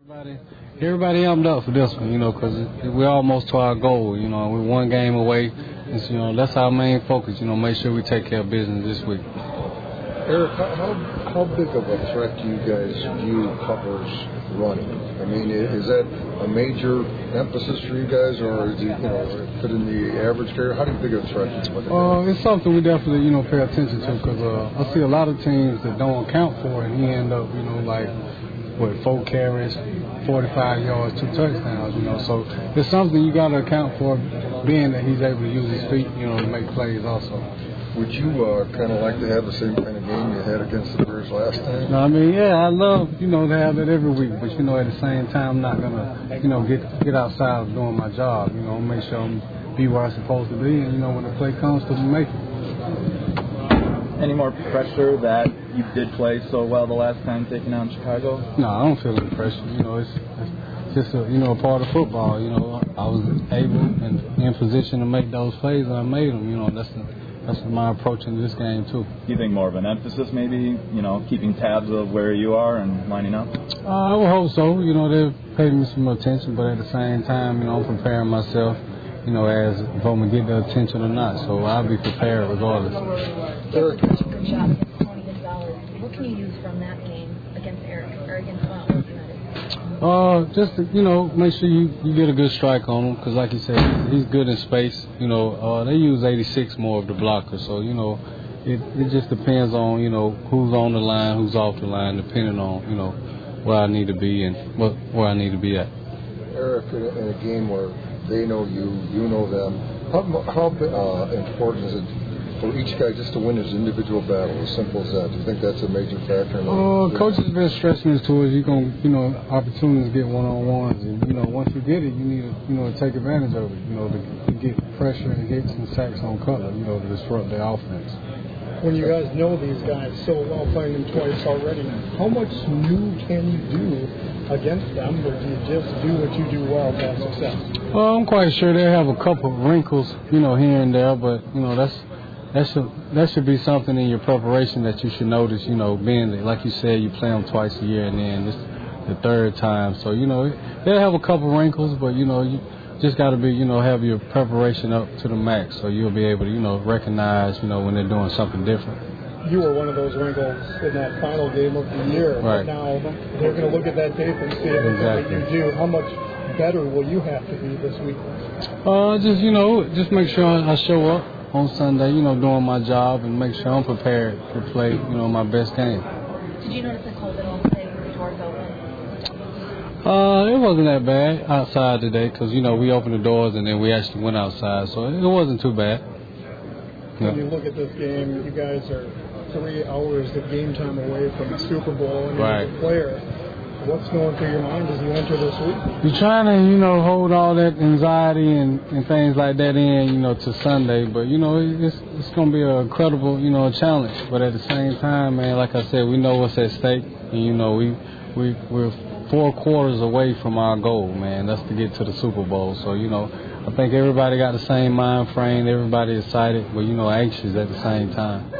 Everybody amped up for this one, because we're almost to our goal, we're one game away. And so, that's our main focus, make sure we take care of business this week. Eric, how big of a threat do you guys view Cutler's running? I mean, is that a major emphasis for you guys, or is it, fit in the average carrier? How big of a threat do you look at? It's something we definitely, pay attention to, because I see a lot of teams that don't account for it, and he end up, with 4 carries, 45 yards, 2 touchdowns, so it's something you got to account for, being that he's able to use his feet, to make plays also. Would you kind of like to have the same kind of game you had against the Bears last time? No, I love, to have it every week, but, at the same time, I'm not going to, get outside of doing my job, make sure I'm be where I'm supposed to be, and, when the play comes to make it. Any more pressure that you did play so well the last time taking on Chicago? No, I don't feel any pressure. It's just a part of football. I was able and in position to make those plays, and I made them. That's my approach in this game too. Do you think more of an emphasis, maybe, keeping tabs of where you are and lining up? I would hope so. They're paying me some attention, but at the same time, I'm preparing myself. As if I'm going to get the attention or not. So I'll be prepared regardless. Eric, good job against Tony Gonzalez. What can you use from that game against Eric or against United? Just to, make sure you get a good strike on him, because like you said, he's good in space. They use 86 more of the blocker, so it just depends on who's on the line, who's off the line, depending on where I need to be and where I need to be at. Eric, in a game where they know you, you know them, how important is it for each guy just to win his individual battle, as simple as that? Do you think that's a major factor? Coach has been stressing this to us. You're going to, opportunities to get one-on-ones. And, once you get it, you need to, to take advantage of it, to get pressure and hits and sacks on Cutler, to disrupt their offense. When you guys know these guys so well, playing them twice already, how much new can you do against them, or do you just do what you do well to have success? Well, I'm quite sure they have a couple of wrinkles, here and there, but, that should be something in your preparation that you should notice, being that, like you said, you play them twice a year, and then this the third time. So, they'll have a couple of wrinkles, but, you just got to be, have your preparation up to the max, so you'll be able to, recognize, when they're doing something different. You were one of those wrinkles in that final game of the year. Right. But now they're going to look at that tape and see everything that you do. How much better will you have to be this week? Just make sure I show up on Sunday, doing my job, and make sure I'm prepared to play, my best game. Did you notice the cold at all today with the doors open? It wasn't that bad outside today, because, we opened the doors and then we actually went outside, so it wasn't too bad. When you look at this game, you guys are 3 hours of game time away from the Super Bowl, and right. You're a player. What's going through your mind as you enter this week? You're trying to, hold all that anxiety and things like that in, to Sunday, but, it's going to be an incredible, challenge. But at the same time, man, like I said, we know what's at stake, and, we're 4 quarters away from our goal, man. That's to get to the Super Bowl. So, I think everybody got the same mind frame. Everybody excited, but, anxious at the same time.